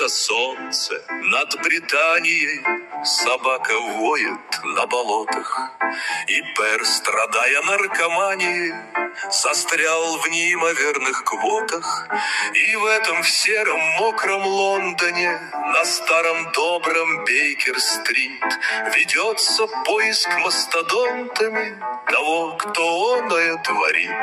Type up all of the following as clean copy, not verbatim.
солнце над Британией, собака воет на болотах, и Пер, страдая наркоманией, застрял в неимоверных квотах. И в этом в сером мокром Лондоне, на старом добром Бейкер-стрит, ведется поиск мастодонтами того, кто оное творит.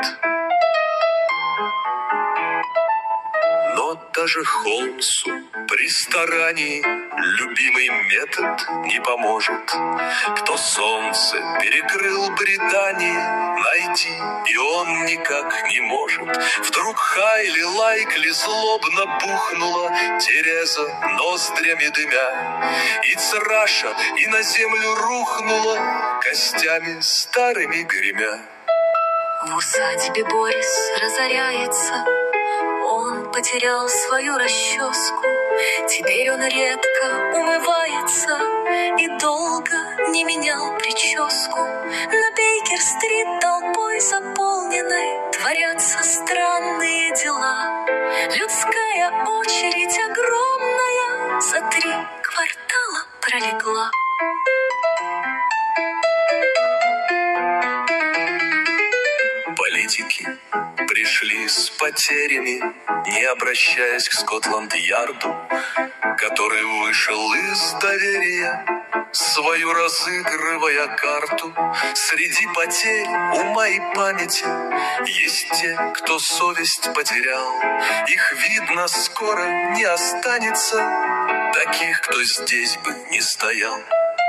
Но даже Холмсу при старании любимый метод не поможет. Кто солнце перекрыл Британии найти, и он никак не может. Вдруг Хайли Лайкли злобно бухнула, Тереза ноздрями дымя, и Цраша и на землю рухнула, костями старыми гремя. В усадьбе Борис разоряется, он потерял свою расческу. Теперь он редко умывается и долго не менял прическу. На Бейкер-стрит толпой заполненной творятся странные дела. Людская очередь огромная за 3 квартала пролегла. Политики пришли с потерями, не обращаясь к Скотланд-Ярду, который вышел из доверия, свою разыгрывая карту. Среди потерь ума и памяти есть те, кто совесть потерял. Их, видно, скоро не останется, таких, кто здесь бы не стоял.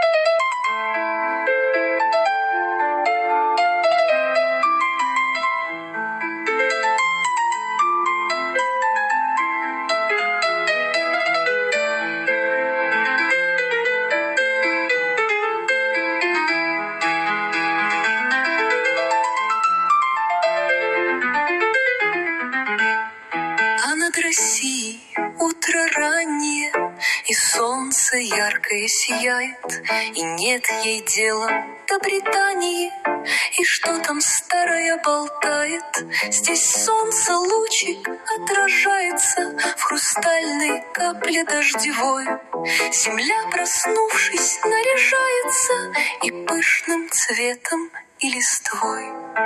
России утро раннее, и солнце яркое сияет, и нет ей дела до Британии, и что там старая болтает. Здесь солнце лучик отражается в хрустальной капле дождевой. Земля, проснувшись, наряжается и пышным цветом, и листвой.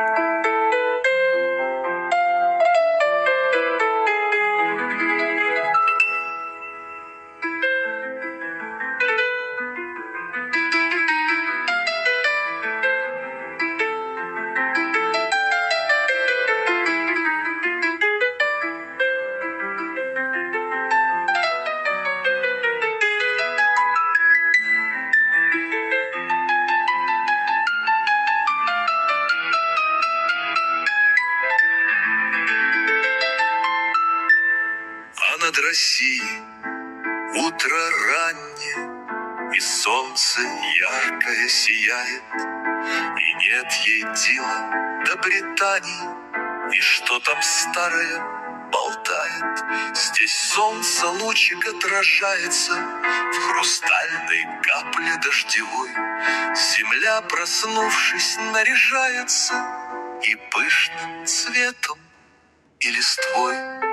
Над Россией утро раннее, и солнце яркое сияет, и нет ей дела до Британии, и что там старое болтает. Здесь солнце лучик отражается в хрустальной капле дождевой. Земля, проснувшись, наряжается и пышным цветом, и листвой.